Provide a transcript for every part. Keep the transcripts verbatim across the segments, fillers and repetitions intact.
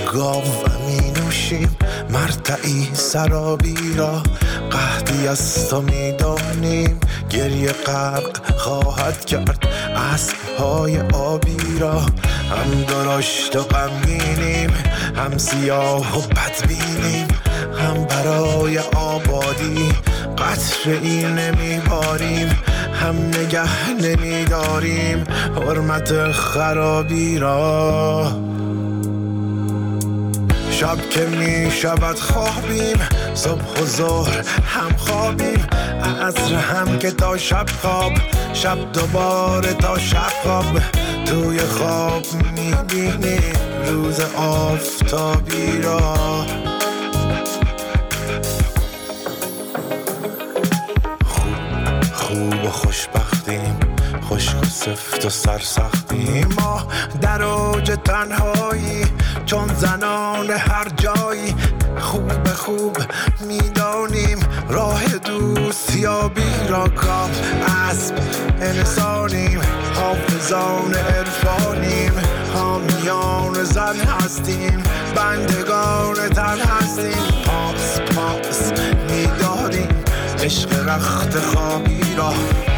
گاو می نوشیم مرتعی سرابی را، قحطی از تو می دانیم گریه غرق خواهد کرد اسب‌های آبی را. هم درشت و غمگینیم، هم سیاه و بدبینیم، هم برای آبادی قطره‌ای نمیباریم، هم نگه نمیداریم حرمت خرابی را. شب که می شود خوابیم، صبح و ظهر هم خوابیم، عصر هم که تا شب خواب، شب دوباره تا شب خواب. توی خواب می بینیم روز آفتابی را. خوب خوب و خوشبختیم، خشک و سفت و سرسختیم، ما در اوج تنهایی چون زنان هر جایی. خوب خوب میدانیم راه دوستیابی را، کاف اسب انسانیم، حافظان عرفانیم، حامیان زن هستیم، بندگان تن هستیم. پاس پاس میداریم عشق رخت خوابی را.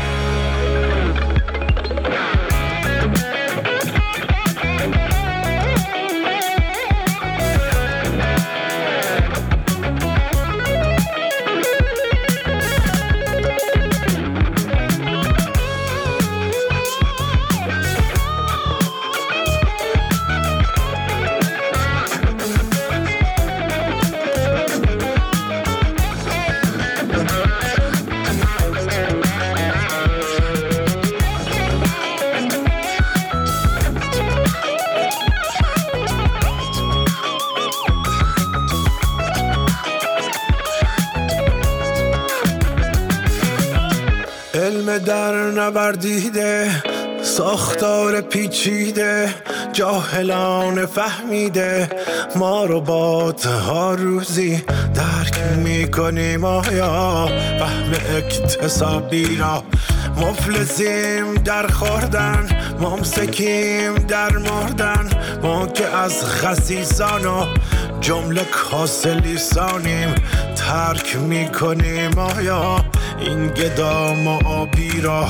علم در نوردیده، ساختار پیچیده، جاهلان فهمیده، ما ربات ها روزی درک میکنیم آیا فهم اکتسابی را. مفلسیم در خوردن، ممسکیم در مردن، ما که از خسیسان و جمله کاسه لیسانیم ترک میکنیم آیا این گدام و آبی را.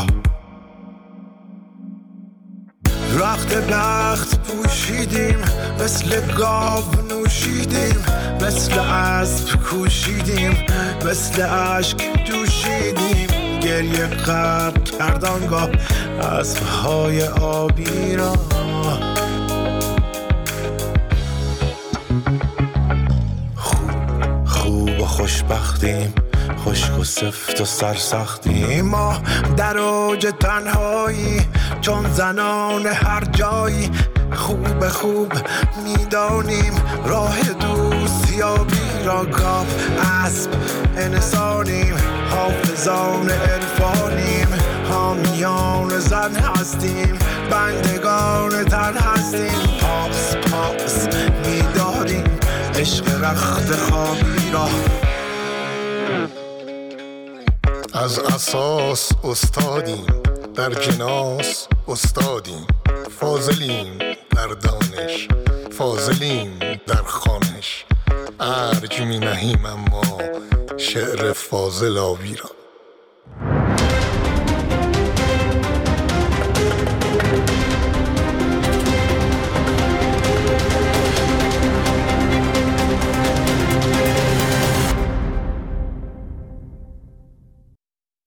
رخت بخت پوشیدیم، مثل گاو نوشیدیم، مثل اسب کوشیدیم، مثل اشک جوشیدیم، گریه غرق کردانگاه اسب‌های آبی را. خوب خوب و خوشبختیم، خشک و سفت و سرسختیم، ما در اوج تنهایی چون زنان هر جایی. خوب خوب میدانیم راه دوستیابی را، گاو اسب انسانیم، حافظان عرفانیم، حامیان زن هستیم، بندگان تن هستیم. پاس پاس میداریم عشق رخت خوابی را. از اساس استادیم، در جناس استادیم، فاضلیم در دانش، فاضلیم در خوانش، ارج می نهیم اما شعر فاضل آبی را.